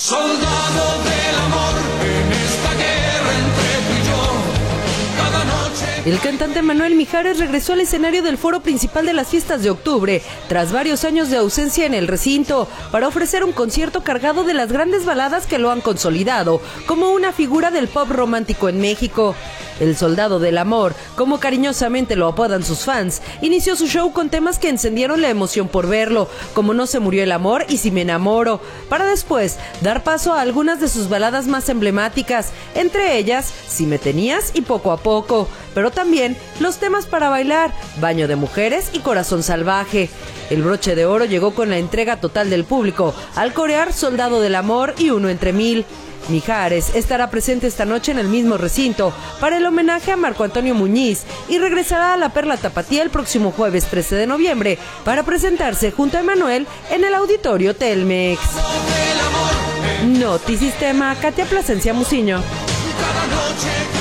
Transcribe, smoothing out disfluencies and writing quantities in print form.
Soldado del amor, en esta guerra entre tú y yo, cada noche... El cantante Manuel Mijares regresó al escenario del foro principal de las fiestas de octubre, tras varios años de ausencia en el recinto, para ofrecer un concierto cargado de las grandes baladas que lo han consolidado como una figura del pop romántico en México. El Soldado del Amor, como cariñosamente lo apodan sus fans, inició su show con temas que encendieron la emoción por verlo, como No se murió el amor y Si me enamoro, para después dar paso a algunas de sus baladas más emblemáticas, entre ellas Si me tenías y Poco a poco, pero también los temas para bailar, Baño de mujeres y Corazón salvaje. El broche de oro llegó con la entrega total del público, al corear Soldado del Amor y Uno entre mil. Mijares estará presente esta noche en el mismo recinto para el homenaje a Marco Antonio Muñiz y regresará a la Perla Tapatía el próximo jueves 13 de noviembre para presentarse junto a Emanuel en el Auditorio Telmex. Notisistema, Katia Plasencia Muciño. Cada noche